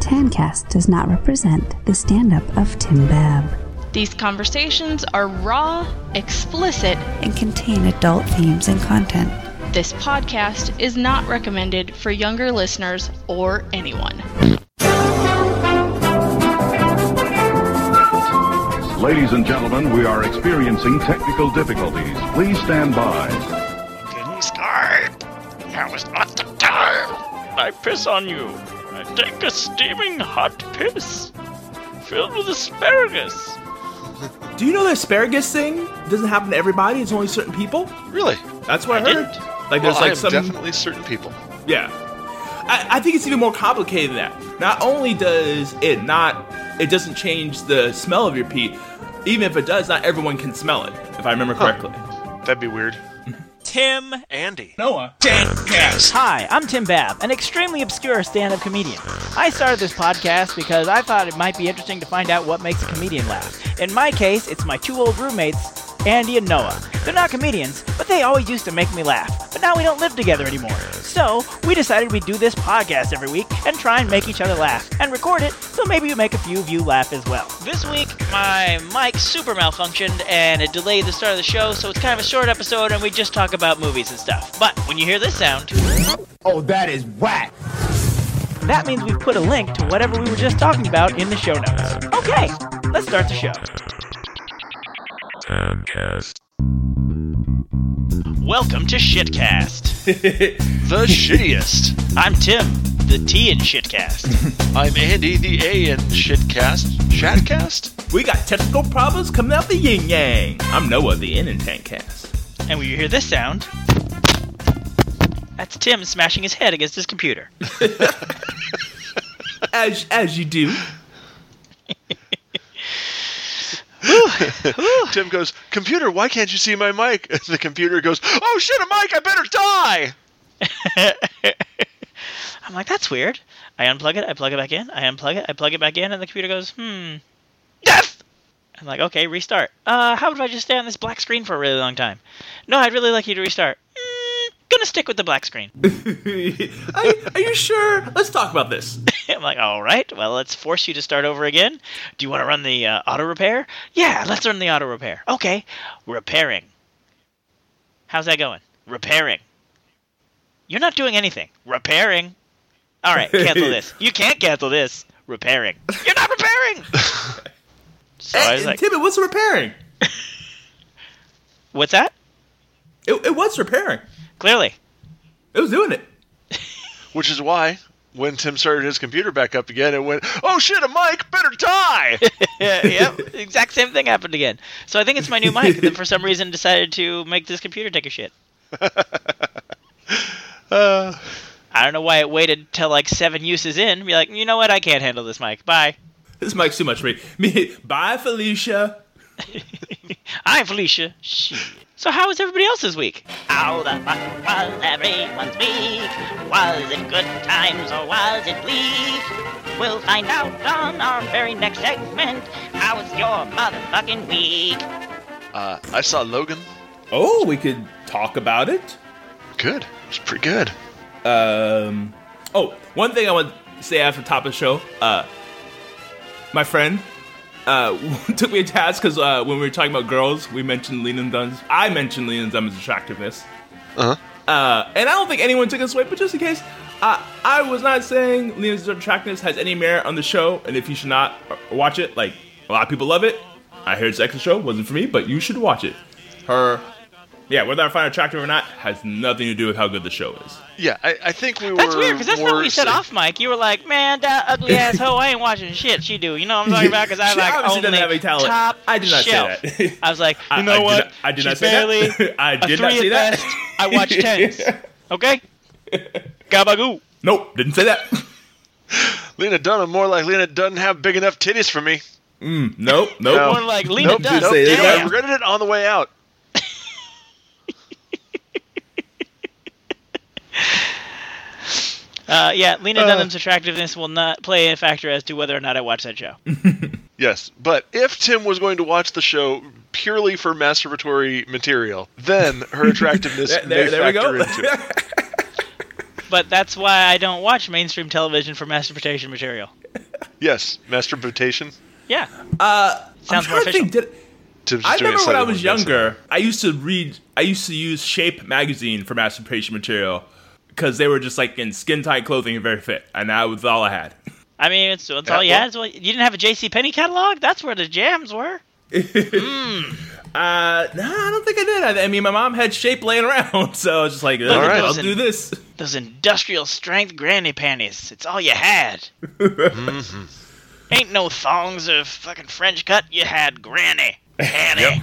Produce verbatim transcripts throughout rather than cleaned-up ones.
Tancast does not represent the stand-up of Tim Babb. These conversations are raw, explicit, and contain adult themes and content. This podcast is not recommended for younger listeners or anyone. Ladies and gentlemen, we are experiencing technical difficulties. Please stand by. Didn't start. That was not the time. I piss on you. I take a steaming hot piss filled with asparagus. Do you know the asparagus thing doesn't happen to everybody? It's only certain people. Really? That's what I, I heard. didn't. Like Well, there's like I am some definitely certain people. Yeah. I, I think it's even more complicated than that. Not only does it not, it doesn't change the smell of your pee. Even if it does, not everyone can smell it. If I remember correctly. Huh. That'd be weird. Tim Andy. Noah. Tancast. Hi, I'm Tim Babb, an extremely obscure stand-up comedian. I started this podcast because I thought it might be interesting to find out what makes a comedian laugh. In my case, it's my two old roommates, Andy and Noah. They're not comedians, but they always used to make me laugh. But now we don't live together anymore. So, we decided we'd do this podcast every week and try and make each other laugh and record it, so maybe we make a few of you laugh as well. This week, my mic super malfunctioned and it delayed the start of the show, so it's kind of a short episode and we just talk about movies and stuff. But when you hear this sound... Oh, that is whack! That means we've put a link to whatever we were just talking about in the show notes. Okay, let's start the show. Tancast. Welcome to Shitcast. The shittiest. I'm Tim, the T in Shitcast. I'm Andy, the A in Shitcast. Shatcast? We got technical problems coming out the yin yang. I'm Noah, the N in Tancast. And when you hear this sound, that's Tim smashing his head against his computer. as as you do. Tim goes, computer, why can't you see my mic? And the computer goes, oh shit, a mic, I better die! I'm like, that's weird. I unplug it, I plug it back in, I unplug it, I plug it back in, and the computer goes, hmm, death! I'm like, okay, restart. Uh, how would I just stay on this black screen for a really long time? No, I'd really like you to restart. Mm, gonna stick with the black screen. are, are you sure? Let's talk about this. I'm like, all right, well, let's force you to start over again. Do you want to run the uh, auto repair? Yeah, let's run the auto repair. Okay, repairing. How's that going? Repairing. You're not doing anything. Repairing. All right, cancel this. You can't cancel this. Repairing. You're not repairing. So hey, I was like, Tim, it was repairing. What's that? It, it was repairing. Clearly. It was doing it. Which is why, when Tim started his computer back up again, it went, oh shit, a mic, better die! Yep, exact same thing happened again. So I think it's my new mic that for some reason decided to make this computer take a shit. uh, I don't know why it waited till like seven uses in. Be like, you know what, I can't handle this mic. Bye. This mic's too much for me. me. Bye, Felicia. Hi, Felicia. Shit. So how was everybody else's week? How the fuck was everyone's week? Was it good times or was it bleak? We'll find out on our very next segment. How was your motherfucking week? Uh, I saw Logan. Oh, we could talk about it. Good. It was pretty good. Um. Oh, one thing I want to say after the top of the show. Uh, my friend uh, took me to task because uh, when we were talking about girls, we mentioned Lena Dunham's. I mentioned Lena Dunham's attractiveness. Uh-huh. Uh, and I don't think anyone took us away, but just in case, uh, I was not saying Lena's attractiveness has any merit on the show, and if you should not watch it, like, a lot of people love it. I heard it's an excellent show, wasn't for me, but you should watch it. Her, yeah, whether I find her attractive or not, has nothing to do with how good the show is. Yeah, I, I think we that's were That's weird, because that's not what you said off mic. You were like, man, that ugly ass hoe, I ain't watching shit she do. You know what I'm talking about? Because I She like obviously only doesn't have any talent. top I did not shelf. say that. I was like, you I- know I did what? not- I did She's not say barely that. I a did three not say at that. best. I watch tens. Okay? Gabagoo. Nope, didn't say that. Lena Dunham, more like Lena doesn't have big enough titties for me. Mm, nope, nope. No. More like Lena nope, does. nope, say nope, that. I regretted it on the way out. Uh, yeah, Lena Uh. Dunham's attractiveness will not play a factor as to whether or not I watch that show. Yes, but if Tim was going to watch the show purely for masturbatory material, then her attractiveness There- may there- there we factor go. into it. But that's why I don't watch mainstream television for masturbation material. Yes, masturbation. Yeah. Uh, Sounds I'm more trying to think, official. did, Tim's I doing remember a when I slightly was more aggressive. younger, I used to read, I used to use Shape magazine for masturbation material because they were just like in skin tight clothing and very fit, and that was all I had. I mean, it's, it's Yeah, all you well- had. It's all- You didn't have a JCPenney catalog? That's where the jams were. Uh, no, I don't think I did. I, I mean, my mom had Shape laying around, so I was just like, All right. I'll do this. Those industrial strength granny panties. It's all you had. Mm-hmm. Ain't no thongs of fucking French cut. You had granny. Panty.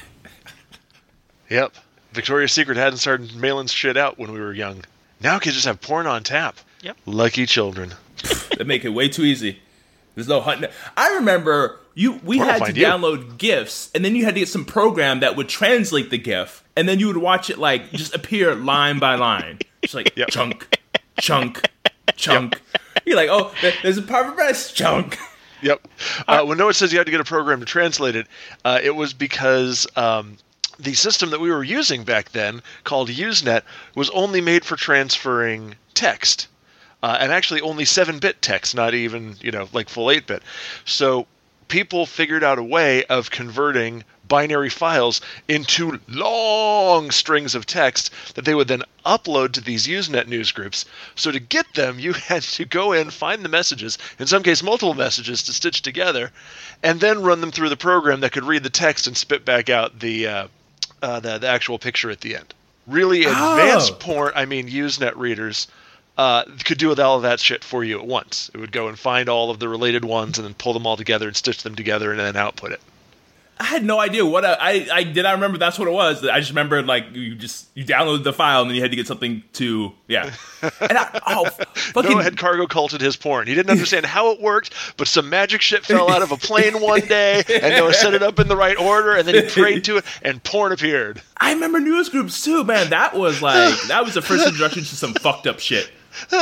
Yep. Victoria's Secret hadn't started mailing shit out when we were young. Now kids just have porn on tap. Yep. Lucky children. They make it way too easy. There's no hunting. I remember you. We Or I'll had to find you. download GIFs, and then you had to get some program that would translate the GIF, and then you would watch it like just appear line by line. It's like Yep. chunk, chunk, chunk. You're like, oh, there- there's a part of breast chunk. Yep. Uh, when Noah says you had to get a program to translate it, uh, it was because um, the system that we were using back then, called Usenet, was only made for transferring text. Uh, and actually only seven-bit text, not even, you know, like full eight-bit. So people figured out a way of converting binary files into long strings of text that they would then upload to these Usenet news groups. So to get them, you had to go in, find the messages, in some case multiple messages to stitch together, and then run them through the program that could read the text and spit back out the uh, uh, the, the actual picture at the end. Really advanced Oh. porn, I mean Usenet readers, uh, could do with all of that shit for you at once. It would go and find all of the related ones and then pull them all together and stitch them together and then output it. I had no idea what I, I I did. I remember that's what it was. I just remembered like you just you downloaded the file and then you had to get something to yeah. And I, oh, fucking Noah had cargo culted his porn. He didn't understand how it worked, but some magic shit fell out of a plane one day, and Noah set it up in the right order, and then he prayed to it, and porn appeared. I remember news groups too, man. That was like that was the first introduction to some fucked up shit.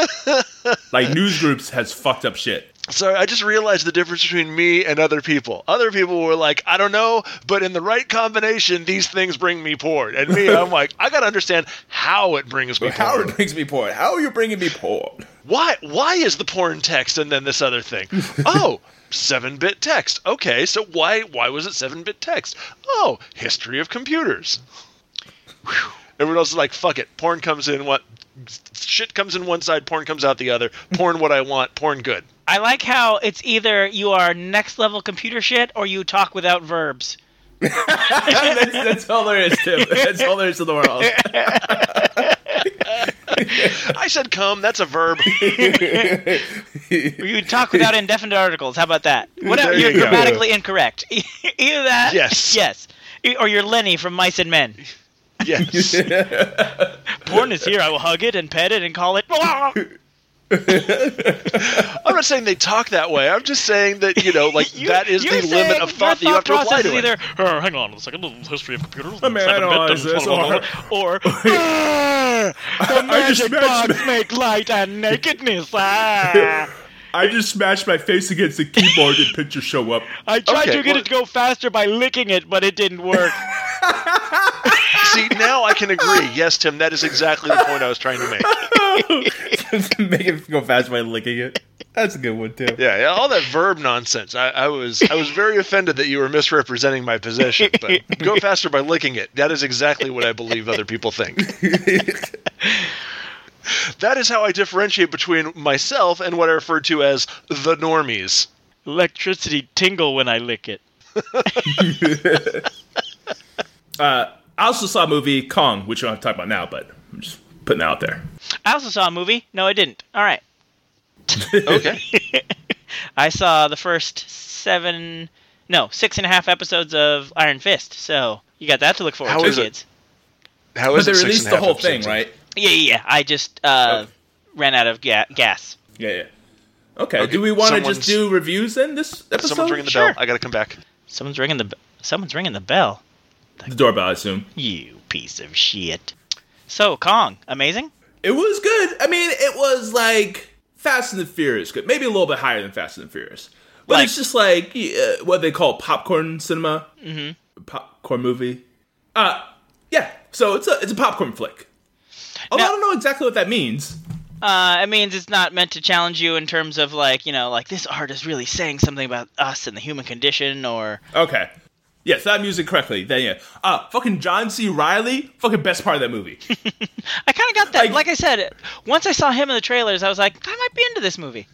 Like news groups has fucked up shit. So I just realized the difference between me and other people. Other people were like, I don't know, but in the right combination, these things bring me porn. And me, I'm like, I gotta understand how it brings me How porn. it brings me porn. How are you bringing me porn? Why? Why is the porn text and then this other thing? Oh, seven-bit text. Okay, so why? Why was it seven-bit text? Oh, history of computers. Whew. Everyone else is like, fuck it. Porn comes in what? Shit comes in one side, porn comes out the other. Porn what I want, porn good. I like how it's either you are next level computer shit or you talk without verbs. that's, that's all there is, Tim. That's all there is to the world. I said come, that's a verb. You talk without indefinite articles. How about that? Whatever. There you You're go. grammatically incorrect. Either that. Yes. Yes. Or you're Lenny from Mice and Men. Yes. Porn is here. I will hug it and pet it and call it. I'm not saying they talk that way. I'm just saying that, you know, like, You- that is you're the limit saying of thought that you your have to thought apply process to is it. either, "Uh, hang on a second, little history of computers. Let me seven-bit, analyze blah, this, blah, blah, blah," or, "Ah, the magic smashed box my- make light and nakedness. Ah. I just smashed my face against the keyboard and pictures show up. I tried Okay, to get well- it to go faster by licking it, but it didn't work. See, now I can agree. Yes, Tim, that is exactly the point I was trying to make. Make it go fast by licking it. That's a good one too. Yeah, yeah, all that verb nonsense. I, I was I was very offended that you were misrepresenting my position, but go faster by licking it. That is exactly what I believe other people think. That is how I differentiate between myself and what I refer to as the normies. Electricity tingle when I lick it. Uh, I also saw a movie Kong, which I don't have to talk about now, but I'm just putting that out there. I also saw a movie. No, I didn't. All right. Okay. I saw the first seven, no, six and a half episodes of Iron Fist. So you got that to look forward How to, is it? kids. How But is they it six released and a the half whole thing, episodes? right? Yeah, yeah, yeah. I just uh, Oh. ran out of ga- gas. Yeah, yeah. Okay. Okay, Do we want to someone's- just do reviews then this episode? Someone's ringing the Sure. bell. I gotta come back. Someone's ringing the. b- Someone's ringing the bell. The doorbell, I assume. You piece of shit. So Kong, amazing. It was good. I mean, it was like Fast and the Furious good. Maybe a little bit higher than Fast and the Furious. But Like- it's just like uh, what they call popcorn cinema. Mm-hmm. Popcorn movie. Uh, yeah. So it's a it's a popcorn flick. Although Now- I don't know exactly what that means. Uh, it means it's not meant to challenge you in terms of like, you know, like this art is really saying something about us and the human condition, or Okay. Yes, that music correctly. Then yeah. Uh, fucking John C. Reilly, fucking best part of that movie. I kind of got that. Like- Like I said, once I saw him in the trailers, I was like, I might be into this movie.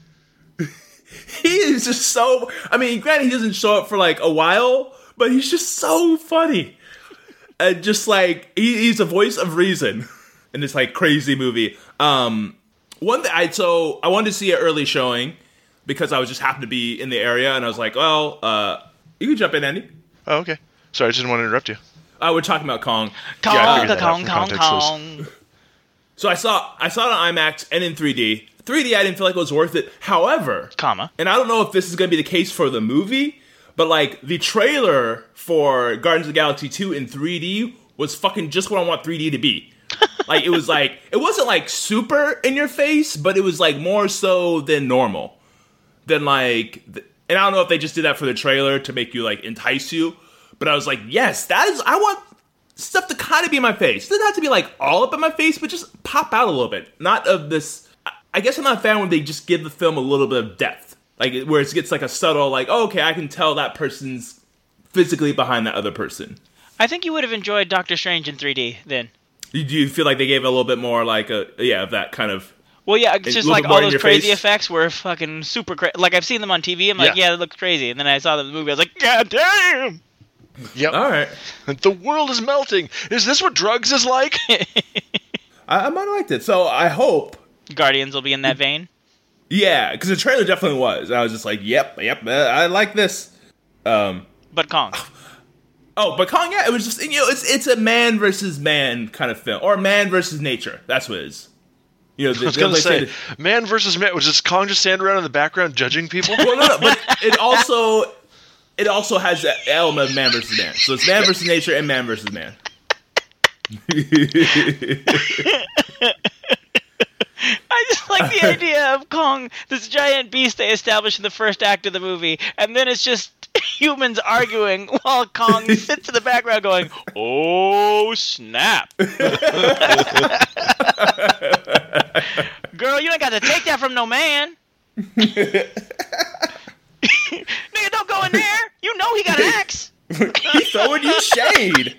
He is just so. I mean, granted, he doesn't show up for like a while, but he's just so funny. And just like he, he's a voice of reason in this like crazy movie. Um, one thing I so I wanted to see an early showing because I was just happened to be in the area, and I was like, well, uh, you can jump in, Andy. Oh, okay. Sorry, I just didn't want to interrupt you. Uh, we're talking about Kong. Kong, Yeah, I figured the that out Kong, from Kong, context Kong. So I saw I saw it on IMAX and in three D. three D, I didn't feel like it was worth it. However, Comma. and I don't know if this is going to be the case for the movie, but like the trailer for Guardians of the Galaxy two in three D was fucking just what I want three D to be. Like it was like it wasn't like super in your face, but it was like more so than normal. Than like, th- and I don't know if they just did that for the trailer to make you like entice you, but I was like, yes, that is. I want stuff to kind of be in my face. It doesn't have to be like all up in my face, but just pop out a little bit. Not of this. I- I guess I'm not a fan when they just give the film a little bit of depth, like where it gets like a subtle, like, oh, okay, I can tell that person's physically behind that other person. I think you would have enjoyed Doctor Strange in three D then. Do you feel like they gave a little bit more like a yeah of that kind of? Well, yeah, it's just little like bit more all in those your crazy face? effects were fucking super crazy. Like I've seen them on T V. I'm like, Yeah. yeah, that looks crazy. And then I saw them in the movie. I was like, God damn! Yep. All right, The world is melting. Is this what drugs is like? I, I might have liked it. So I hope. Guardians will be in that vein. Yeah, because the trailer definitely was. I was just like, yep, yep, uh, I like this. Um, But Kong. oh, but Kong, yeah, it was just, you know, it's it's a man versus man kind of film, or man versus nature. That's what it is. You know, the, I was the- going to they say, that- man versus man. Was just Kong just standing around in the background judging people? well, no, no, but it also it also has that element of man versus man. So it's man versus nature and man versus man. I just like the idea of Kong, this giant beast they established in the first act of the movie, and then it's just humans arguing while Kong sits in the background going, oh, snap. Girl, you ain't got to take that from no man. Nigga, don't go in there. You know he got an axe. He's throwing you shade.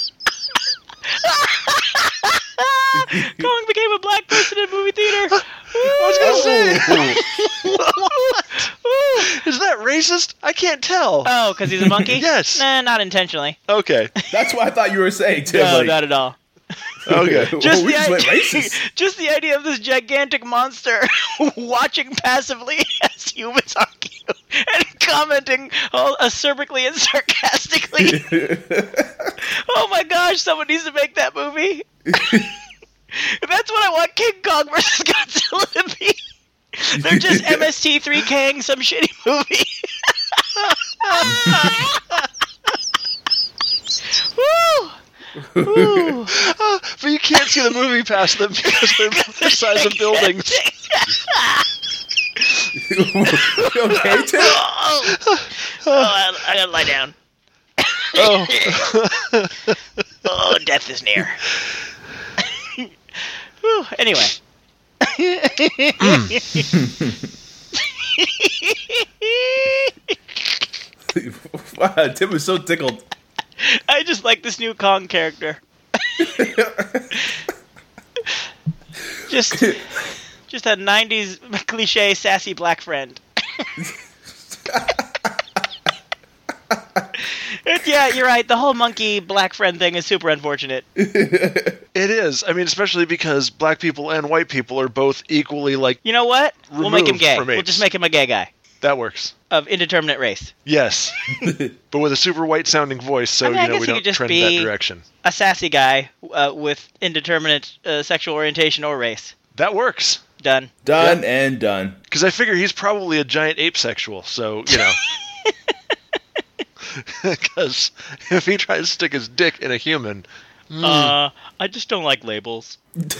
Kong became a black person in movie theater. I was going to say. What? Is that racist? I can't tell. Oh, because he's a monkey? Yes. Nah, not intentionally. Okay. That's what I thought you were saying, Tim. No, like, not at all. Okay. Just, we the just went idea, racist. just the idea of this gigantic monster watching passively as humans argue and commenting all acerbically and sarcastically. Oh my gosh, someone needs to make that movie. That's what I want King Kong versus Godzilla to be. They're just M S T three K-ing some shitty movie. Woo! Ooh. Uh, but you can't see the movie past them because they're the size of buildings. You okay, Tim? Oh, I, I gotta lie down. Oh. Oh, death is near. Whew, anyway. Wow, Tim was so tickled. I just like this new Kong character. just, just a nineties cliche sassy black friend. It, yeah, you're right. The whole monkey black friend thing is super unfortunate. It is. I mean, especially because black people and white people are both equally like. You know what? We'll make him Removed gay. from We'll apes. just make him a gay guy That works. of indeterminate race. Yes. But with a super white sounding voice, so I mean, I you know guess we he don't could just trend be- that direction. A sassy guy uh, with indeterminate uh, sexual orientation or race. That works. Done. Done and done. Because I figure he's probably a giant ape sexual, so, you know. Because if he tries to stick his dick in a human. Uh, I just don't like labels.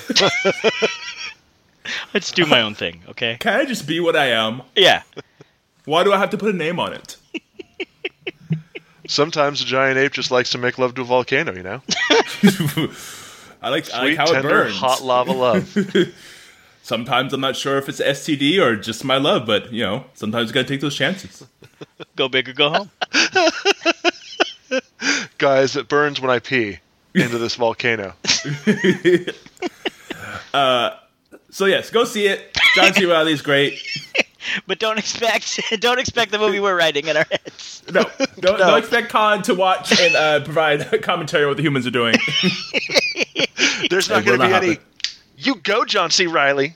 I just do my own thing, okay? Can I just be what I am? Yeah. Why do I have to put a name on it? Sometimes a giant ape just likes to make love to a volcano, you know? I like, I like Sweet, how it tender, burns. hot lava love. sometimes I'm not sure if it's S T D or just my love, but, you know, sometimes you gotta take those chances. Go big or go home. Guys, it burns when I pee into this volcano. uh, so, yes, go see it. John C. Reilly's great. But don't expect don't expect the movie we're writing in our heads. No, don't, no. don't expect Colin to watch and uh, provide commentary on what the humans are doing. There's not going to be happen. any... You go, John C. Reilly.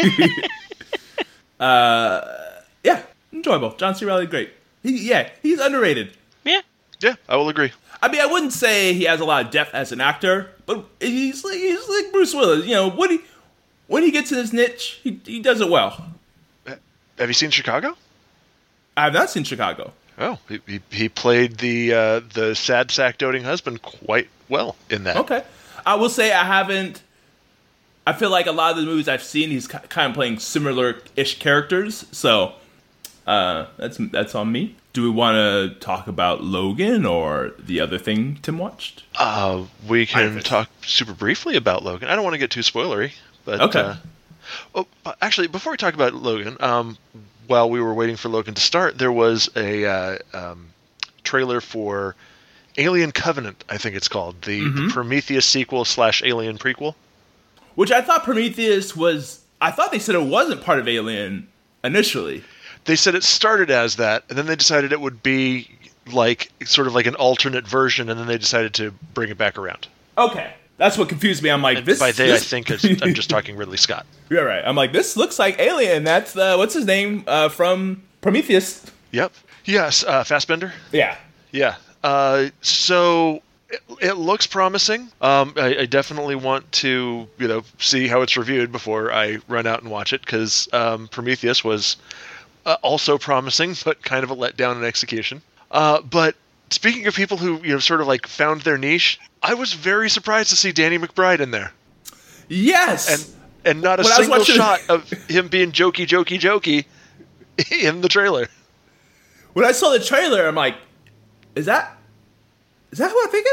uh, yeah, enjoyable. John C. Reilly, great. He, yeah, he's underrated. Yeah. Yeah, I will agree. I mean, I wouldn't say he has a lot of depth as an actor, but he's like he's like Bruce Willis. You know, when he when he gets in his niche, he he does it well. Have you seen Chicago? I have not seen Chicago. Oh, he he, he played the uh, the sad sack doting husband quite well in that. Okay, I will say I haven't. I feel like a lot of the movies I've seen, he's kind of playing similar-ish characters, so uh, that's that's on me. Do we want to talk about Logan or the other thing Tim watched? Uh, we can talk super briefly about Logan. I don't want to get too spoilery, but okay. Uh, oh, actually, before we talk about Logan, um, while we were waiting for Logan to start, there was a uh, um, trailer for Alien Covenant, I think it's called, the, mm-hmm. the Prometheus sequel slash Alien prequel. Which I thought Prometheus was... I thought they said it wasn't part of Alien initially. They said it started as that, and then they decided it would be like sort of like an alternate version, and then they decided to bring it back around. Okay. That's what confused me. I'm like, and this... By they, this... I think it's, I'm just talking Ridley Scott. You're right. I'm like, this looks like Alien. That's, uh, what's his name, uh, from Prometheus. Yep. Yes, uh, Fassbender? Yeah. Yeah. Uh, so... It, it looks promising. Um, I, I definitely want to, you know, see how it's reviewed before I run out and watch it, because um, Prometheus was uh, also promising, but kind of a letdown in execution. Uh, but speaking of people who, you know, sort of like found their niche, I was very surprised to see Danny McBride in there. Yes, and and not a when single watching... shot of him being jokey, jokey, jokey in the trailer. When I saw the trailer, I'm like, is that? Is that who I think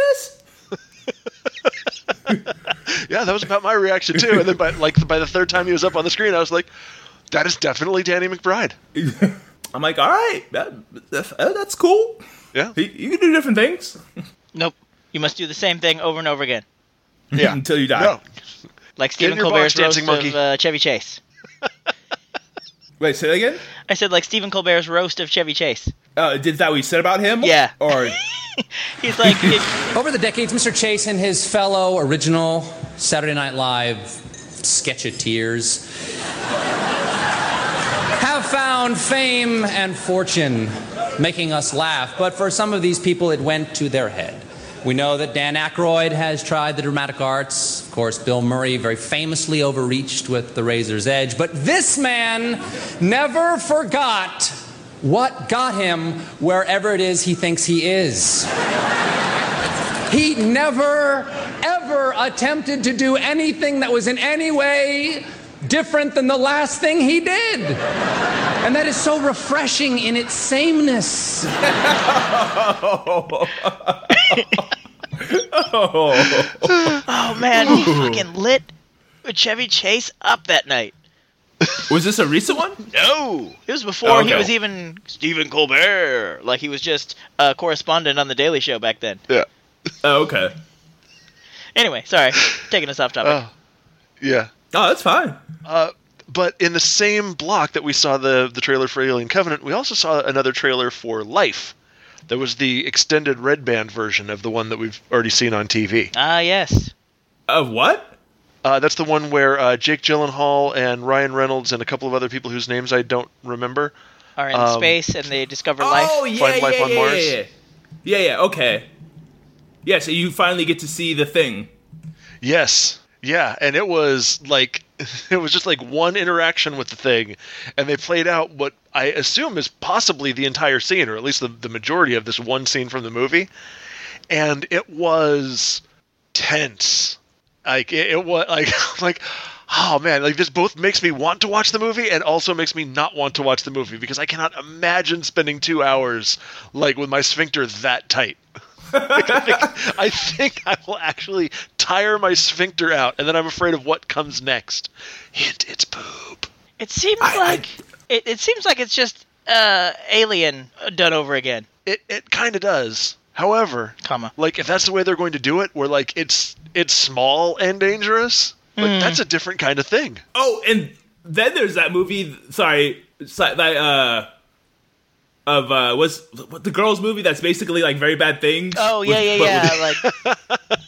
it is? Yeah, that was about my reaction too. And then by like by the third time he was up on the screen, I was like, "That is definitely Danny McBride." I'm like, "All right, that, that, that's cool. Yeah, you, you can do different things." Nope, you must do the same thing over and over again. Yeah, until you die. No. Like Stephen Colbert's box, roast monkey. of uh, Chevy Chase. Wait, say that again? I said like Stephen Colbert's roast of Chevy Chase. Uh, did that what you said about him? Yeah. Or he's like it, over the decades, Mister Chase and his fellow original Saturday Night Live sketcheteers have found fame and fortune making us laugh, but for some of these people, it went to their head. We know that Dan Aykroyd has tried the dramatic arts. Of course, Bill Murray very famously overreached with The Razor's Edge. But this man never forgot what got him wherever it is he thinks he is. He never, ever attempted to do anything that was in any way different than the last thing he did. And that is so refreshing in its sameness. Oh man, he fucking lit Chevy Chase up that night. Was this a recent one? No, it was before oh, okay. he was even Stephen Colbert. Like he was just a correspondent on the Daily Show back then. Yeah. Oh, okay. Anyway, sorry, taking us off topic. Uh, yeah. Oh, that's fine. Uh, but in the same block that we saw the the trailer for Alien Covenant, we also saw another trailer for Life. That was the extended red band version of the one that we've already seen on T V. Ah, uh, yes. Of what? Uh, that's the one where uh, Jake Gyllenhaal and Ryan Reynolds and a couple of other people whose names I don't remember are in um, space and they discover oh, life. Oh, yeah, Find yeah, life yeah, on yeah, Mars. Yeah, yeah. yeah, yeah, okay. Yeah, so you finally get to see the thing. Yes. Yeah, and it was like, it was just like one interaction with the thing, and they played out what I assume is possibly the entire scene, or at least the, the majority of this one scene from the movie, and it was tense. Like, it, it was, like, like, oh man, like this both makes me want to watch the movie and also makes me not want to watch the movie, because I cannot imagine spending two hours, like, with my sphincter that tight. I, think, I think I will actually tire my sphincter out, and then I'm afraid of what comes next. Hint, it's poop. It seems I- like it, it seems like it's just uh, Alien done over again. It it kind of does. However, Comma. like if that's the way they're going to do it, where like it's it's small and dangerous, like Mm. that's a different kind of thing. Oh, and then there's that movie. Sorry, si- that uh, of uh, what's what, the girls' movie that's basically like Very Bad Things. Oh yeah, with- yeah, but yeah. with- like,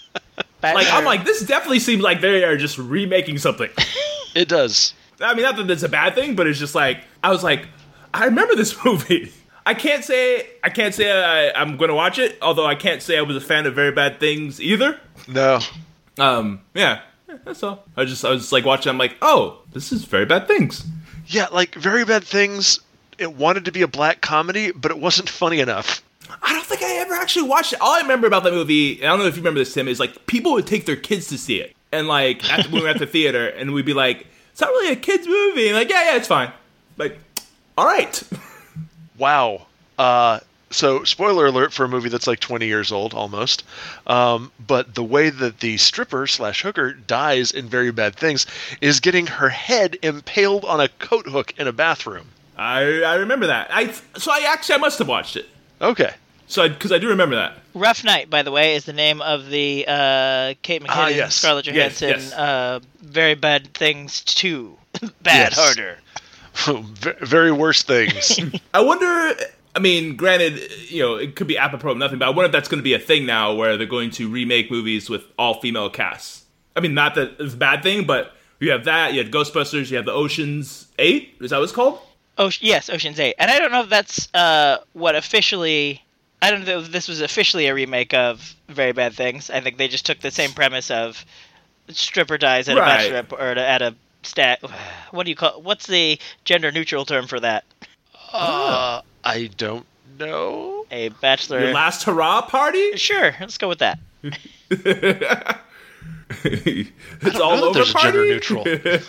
like I'm like this definitely seems like they are just remaking something. It does. I mean, not that that's a bad thing, but it's just like I was like, I remember this movie. I can't say I can't say I, I'm going to watch it, although I can't say I was a fan of Very Bad Things either. No. Um, yeah, that's all. I just I was just like watching. I'm like, oh, this is Very Bad Things. Yeah, like Very Bad Things. It wanted to be a black comedy, but it wasn't funny enough. I don't think I ever actually watched it. All I remember about that movie, and I don't know if you remember this, Tim, is like people would take their kids to see it, and like at the, when we were at the theater, and we'd be like, it's not really a kids movie, and like, yeah, yeah, it's fine. Like, all right. Wow. Uh, so, spoiler alert for a movie that's like twenty years old, almost. Um, but the way that the stripper slash hooker dies in Very Bad Things is getting her head impaled on a coat hook in a bathroom. I I remember that. I so I actually I must have watched it. Okay. So because I, I do remember that. Rough Night, by the way, is the name of the uh, Kate McKinnon, Ah, yes. Scarlett Yes, Johansson, yes. Uh, Very Bad Things two. Bad Yes. harder. V- Very worse things. I wonder. I mean, granted, you know, it could be apropos of nothing, but I wonder if that's going to be a thing now, where they're going to remake movies with all female casts. I mean, not that it's a bad thing, but you have that. You have Ghostbusters. You have the Ocean's Eight. Is that what it's called? Oh, yes, Ocean's Eight. And I don't know if that's uh, what officially... I don't know if this was officially a remake of Very Bad Things. I think they just took the same premise of stripper dies at Right. a bachelorette or at a stat. What do you call? What's the gender neutral term for that? uh, I don't know. A bachelor. Your last hurrah party? Sure, let's go with that. It's all know that over there's a party. gender neutral.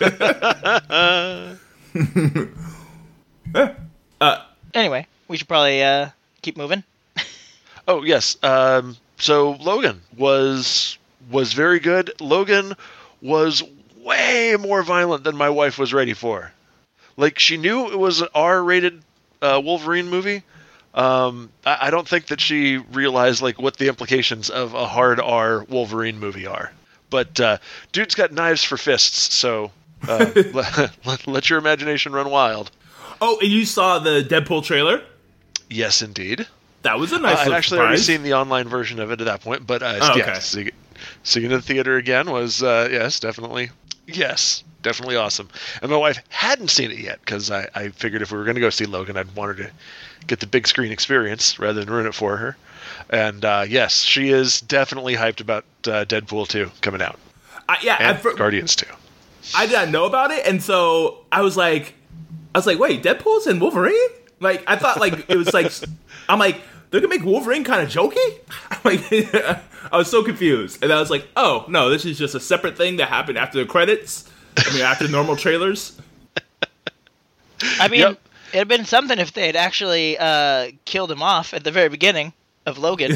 Anyway, we should probably uh, keep moving. Oh yes. Um, so Logan was was very good. Logan was way more violent than my wife was ready for. Like she knew it was an R-rated uh, Wolverine movie. Um, I, I don't think that she realized like what the implications of a hard R Wolverine movie are. But uh, dude's got knives for fists, so uh, let, let, let your imagination run wild. Oh, and you saw the Deadpool trailer? Yes, indeed. That was a nice Uh, I'd little actually already surprise. seen the online version of it at that point, but uh, Oh, yeah, okay. seeing, seeing it in the theater again was uh, yes, definitely, yes, definitely awesome. And my wife hadn't seen it yet because I, I figured if we were going to go see Logan, I'd want her to get the big screen experience rather than ruin it for her. And uh, yes, she is definitely hyped about uh, Deadpool two coming out I, yeah, and I, for, Guardians two. I did not know about it, and so I was like, I was like, wait, Deadpool's in Wolverine? Like, I thought like it was like, I'm like, they're gonna make Wolverine kind of jokey? I'm like, I was so confused, and I was like, oh no, this is just a separate thing that happened after the credits. I mean, after normal trailers. I mean, Yep. it'd have been something if they had actually uh, killed him off at the very beginning of Logan.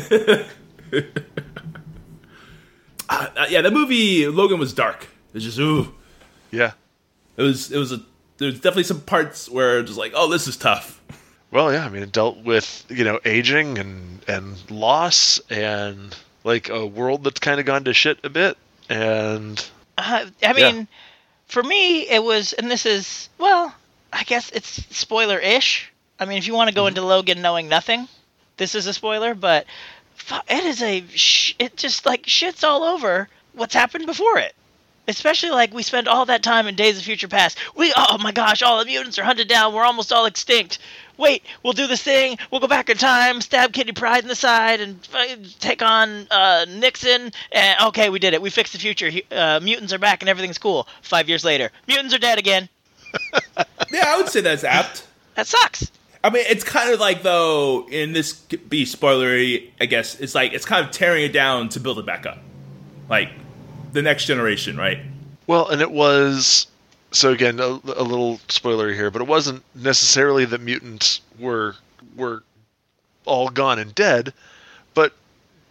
Uh, yeah, that movie Logan was dark. It was just ooh. Yeah. It was it was a there's definitely some parts where just like, oh, this is tough. Well, yeah, I mean, it dealt with, you know, aging and, and loss and, like, a world that's kind of gone to shit a bit. And, Uh, I mean, Yeah. for me, it was, and this is, well, I guess it's spoiler-ish. I mean, if you want to go into Logan knowing nothing, this is a spoiler, but fu- it is a, sh- it just, like, shits all over what's happened before it. Especially, like, we spend all that time in Days of Future Past. We, oh my gosh, all the mutants are hunted down. We're almost all extinct. Wait, we'll do this thing. We'll go back in time, stab Kitty Pryde in the side, and uh, take on uh, Nixon. And okay, we did it. We fixed the future. Uh, mutants are back and everything's cool. Five years later, mutants are dead again. Yeah, I would say that's apt. That sucks. I mean, it's kind of like, though, in this could be spoilery, I guess, it's like, it's kind of tearing it down to build it back up. Like, the next generation, right? well, and it was, so again, a, a little spoiler here, but it wasn't necessarily that mutants were, were all gone and dead, but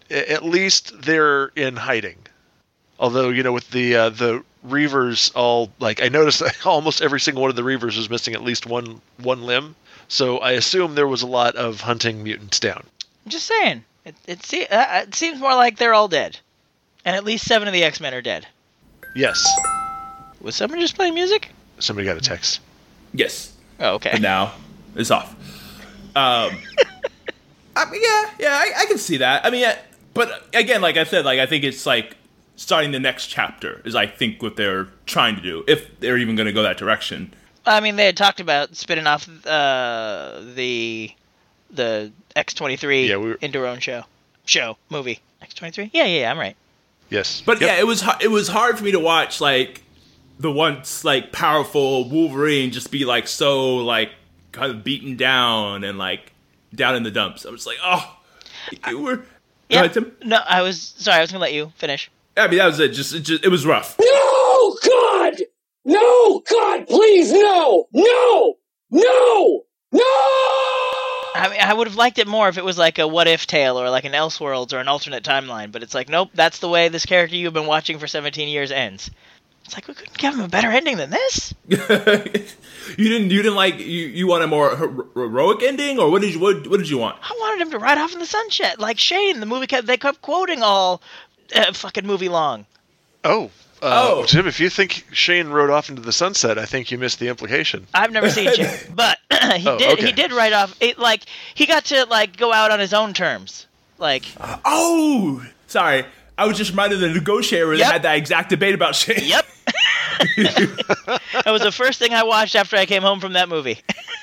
a- at least they're in hiding. Although, you know, with the uh, the Reavers all, like, I noticed that almost every single one of the Reavers was missing at least one one limb. So I assume there was a lot of hunting mutants down. I'm just saying. It, it, se- uh, it seems more like they're all dead. And at least seven of the X-Men are dead. Yes. Was someone just playing music? Somebody got a text. Yes. Oh, okay. But now it's off. Um, I mean, yeah, yeah, I, I can see that. I mean, yeah, but again, like I said, like I think it's like starting the next chapter is, I think, what they're trying to do, if they're even going to go that direction. I mean, they had talked about spinning off uh, the the X twenty-three Yeah, we were- into their own show, show movie. X twenty-three? Yeah, yeah, yeah, I'm right. Yes. But Yep. yeah, it was hu- it was hard for me to watch like the once like powerful Wolverine just be like so like kind of beaten down and like down in the dumps. I was like, oh, you were. Go Yeah. ahead, Tim. No, I was sorry. I was gonna let you finish. I mean, that was it. Just it, just, it was rough. No, God! No, God, please, no! No! No! No! I mean, I would have liked it more if it was like a what if tale or like an Elseworlds or an alternate timeline. But it's like, nope, that's the way this character you've been watching for seventeen years ends. It's like, we couldn't give him a better ending than this. you didn't. You didn't like. You, you want a more her- heroic ending, or what did you? What, what did you want? I wanted him to ride off in the sunset like Shane. The movie kept they kept quoting all uh, fucking movie long. Oh. Uh, Oh. Tim, if you think Shane rode off into the sunset, I think you missed the implication. I've never seen Shane, but he Oh, did. okay. He did ride off. It like he got to like go out on his own terms. Like, Oh, sorry. I was just reminded of the negotiator where Yep. they had that exact debate about Shane. yep. That was the first thing I watched after I came home from that movie.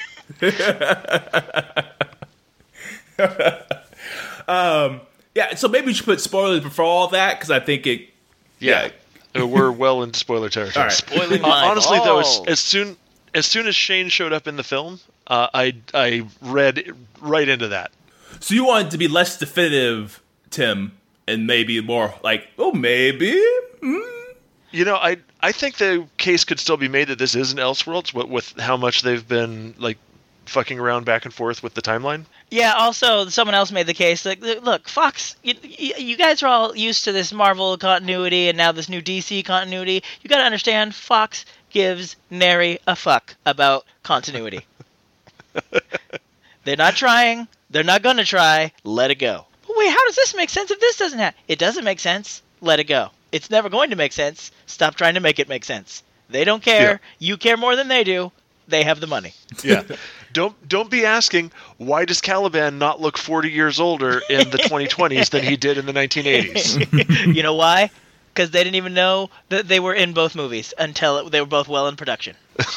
um. Yeah. So maybe we should put spoilers before all that because I think it. Yeah. Uh, We're well into spoiler territory. All right. Spoiling Uh, my honestly, though, as, balls. as soon as soon as Shane showed up in the film, uh, I I read right into that. So you want it to be less definitive, Tim, and maybe more like, oh, maybe. You know, I I think the case could still be made that this is an Elseworlds, but with how much they've been like fucking around back and forth with the timeline. Yeah, also, someone else made the case. Like, look, Fox, you, you, you guys are all used to this Marvel continuity and now this new D C continuity. You gotta understand, Fox gives nary a fuck about continuity. They're not trying. They're not gonna try. Let it go. But wait, how does this make sense if this doesn't happen? It doesn't make sense. Let it go. It's never going to make sense. Stop trying to make it make sense. They don't care. Yeah. You care more than they do. They have the money. Yeah. Don't don't be asking why does Caliban not look forty years older in the twenty twenties than he did in the nineteen eighties? You know why? Because they didn't even know that they were in both movies until it, they were both well in production.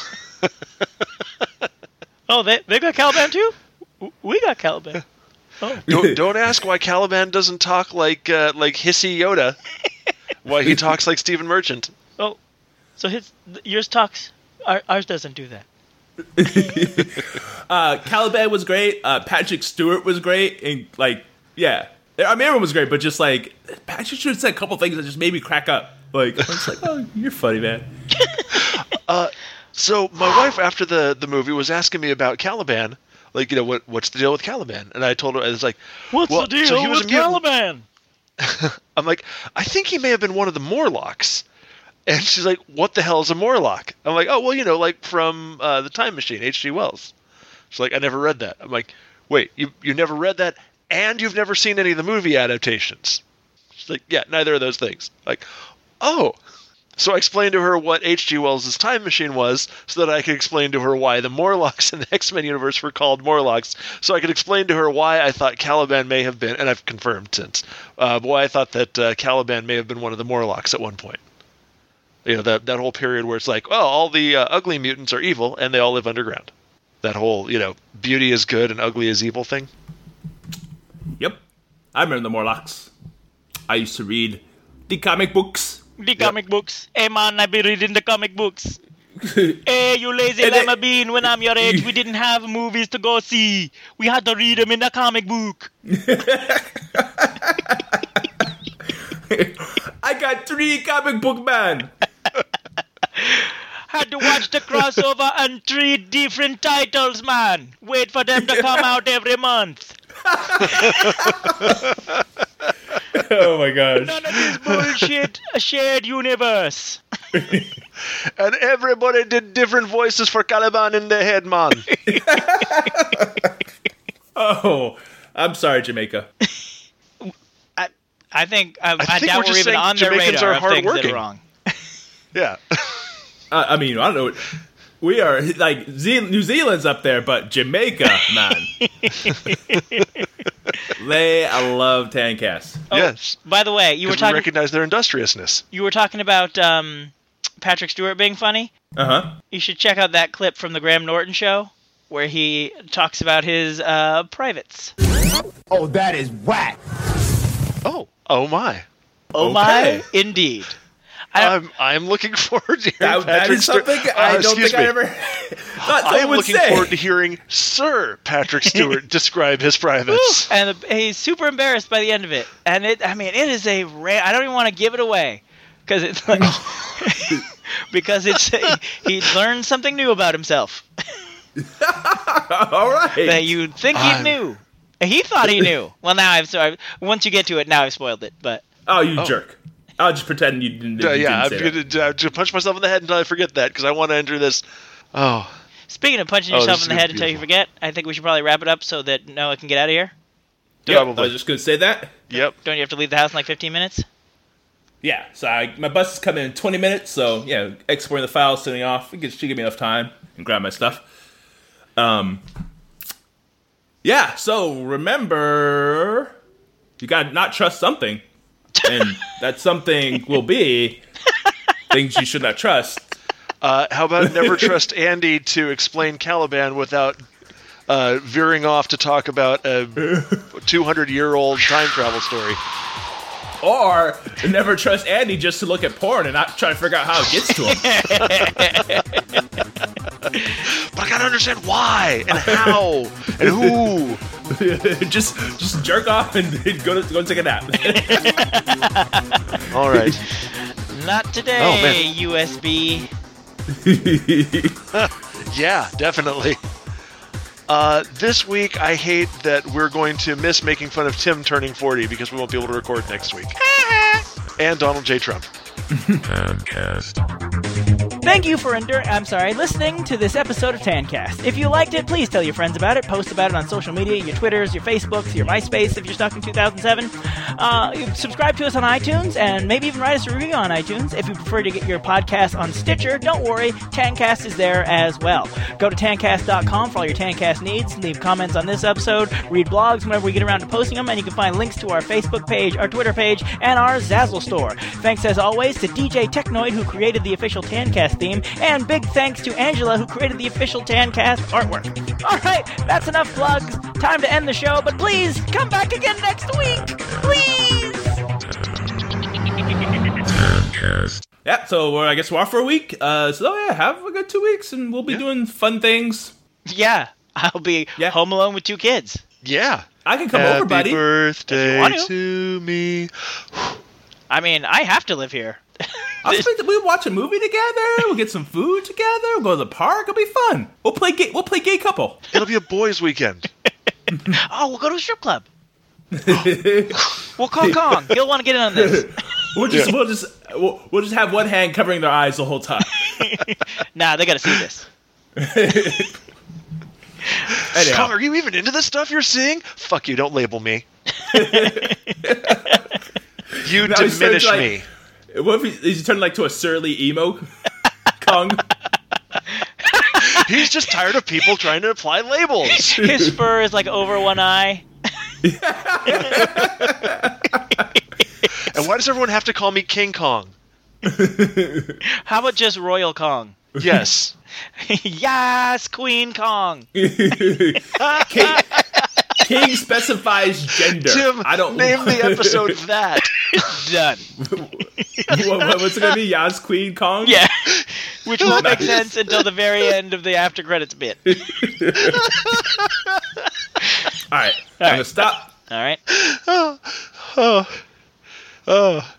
Oh, they they got Caliban too? W- We got Caliban. Oh, Don't, don't ask why Caliban doesn't talk like uh, like hissy Yoda. Why he talks like Stephen Merchant. oh, so his yours talks. Our, ours doesn't do that. Uh, Caliban was great. Uh, Patrick Stewart was great, and like, yeah, I mean, everyone was great, but just like Patrick Stewart said a couple things that just made me crack up. Like, I was like, oh, you're funny, man. So my wife, after the, the movie, was asking me about Caliban. Like, you know, what what's the deal with Caliban? And I told her, I was like, What's well, the deal so he was with a mutant. Caliban? I'm like, I think he may have been one of the Morlocks. And she's like, what the hell is a Morlock? I'm like, oh, well, you know, like from uh, The Time Machine, H G Wells. She's like, I never read that. I'm like, wait, you you never read that and you've never seen any of the movie adaptations? She's like, yeah, neither of those things. Like, oh. So I explained to her what H G Wells' Time Machine was so that I could explain to her why the Morlocks in the X-Men universe were called Morlocks. So I could explain to her why I thought Caliban may have been, and I've confirmed since, uh, why I thought that uh, Caliban may have been one of the Morlocks at one point. You know, that that whole period where it's like, well, all the uh, ugly mutants are evil and they all live underground. That whole, you know, beauty is good and ugly is evil thing. Yep, I remember the Morlocks. I used to read the comic books. The comic books. Hey man, I be reading the comic books. Hey, you lazy And lima they- bean, when I'm your age, we didn't have movies to go see. We had to read them in the comic book. I got three comic book man. Had to watch the crossover and three different titles, man. Wait for them to come out every month. Oh my gosh. None of this bullshit. A shared universe. And everybody did different voices for Caliban in their head, man. Oh, I'm sorry, Jamaica. I I think I, I I think doubt we're we're, just even saying on their Jamaicans radar are of things that hardworking. are wrong. Yeah. Uh, I mean, I don't know. What, we are like Ze- New Zealand's up there, but Jamaica, man. They, I love Tancast. Oh, Yes. By the way, you were Because we talking. recognize their industriousness. You were talking about um, Patrick Stewart being funny. Uh huh. You should check out that clip from the Graham Norton show where he talks about his uh, privates. Oh, that is whack. Oh. Oh, my. Oh Okay. my, indeed. I, I'm I'm looking forward to hearing That, that Patrick is something Stewart. I Uh, don't excuse think I me. ever thought I someone am would looking say. forward to hearing Sir Patrick Stewart describe his privates. and the, he's super embarrassed by the end of it. And it, I mean, it is a ra- I don't even want to give it away because it's like because it's he learned something new about himself All right. that you'd think he I'm- knew. He thought he knew. Well, now I've so I've, once you get to it, now I've spoiled it. But Oh, you Oh. jerk. I'll just pretend you didn't. Uh, you yeah, I'm didn't say that. going to uh, punch myself in the head until I forget that because I want to enter this. Oh, speaking of punching Oh, yourself this in the is head until you beautiful. forget, I think we should probably wrap it up so that Noah can get out of here. Yep, I probably. was just gonna say that. Yep. Don't you have to leave the house in like fifteen minutes? Yeah, so I, my bus is coming in twenty minutes, so yeah, exporting the files, sending off. It should give me enough time and grab my stuff. Um, yeah. So remember, you gotta not trust something, and that something will be things you should not trust. Uh, how about never trust Andy to explain Caliban without uh, veering off to talk about a two hundred year old time travel story? Or never trust Andy just to look at porn and not try to figure out how it gets to him. But I gotta understand why and how and who. just just jerk off and go to go and take a nap. All right. Not today, Oh, man. U S B. Yeah, definitely. Uh, this week, I hate that we're going to miss making fun of Tim turning forty because we won't be able to record next week. And Donald J. Trump. Thank you for enduring. I'm sorry, listening to this episode of Tancast. If you liked it, please tell your friends about it. Post about it on social media, your Twitters, your Facebooks, your MySpace if you're stuck in two thousand seven. Uh, you subscribe to us on iTunes and maybe even write us a review on iTunes. If you prefer to get your podcast on Stitcher, don't worry, Tancast is there as well. Go to tancast dot com for all your Tancast needs. Leave comments on this episode. Read blogs whenever we get around to posting them, and you can find links to our Facebook page, our Twitter page, and our Zazzle store. Thanks as always to D J Technoid who created the official Tancast theme, and big thanks to Angela who created the official Tancast artwork. Alright, that's enough plugs. Time to end the show, but please come back again next week. Please! Yeah, so we're, I guess we're off for a week. Uh, so yeah, have a good two weeks, and we'll be Yeah. doing fun things. Yeah, I'll be Yeah. home alone with two kids. Yeah. I can come Happy over, buddy. birthday want to. to me. I mean, I have to live here. I'll spend, we'll watch a movie together. We'll get some food together. We'll go to the park. It'll be fun. We'll play gay. We'll play gay couple. It'll be a boys' weekend. Oh, we'll go to a strip club. We'll call Kong. He'll want to get in on this. We'll just we'll just we'll, we'll just have one hand covering their eyes the whole time. Nah, they gotta see this. Anyhow. Kong, are you even into the stuff you're seeing? Fuck you, don't label me. You Now he's diminish starting me. to, like, what if he, he's turned like to a surly emo Kong? He's just tired of people trying to apply labels. His fur is like over one eye. And why does everyone have to call me King Kong? How about just Royal Kong? Yes. Yes, Queen Kong. King, King specifies gender. Tim, I don't name the episode that. Done. what, what- what's it gonna be? Yas Queen Kong? Yeah. Which won't make Nice. sense until the very end of the after credits bit. All right. I'm gonna stop. All right. Oh, oh, oh.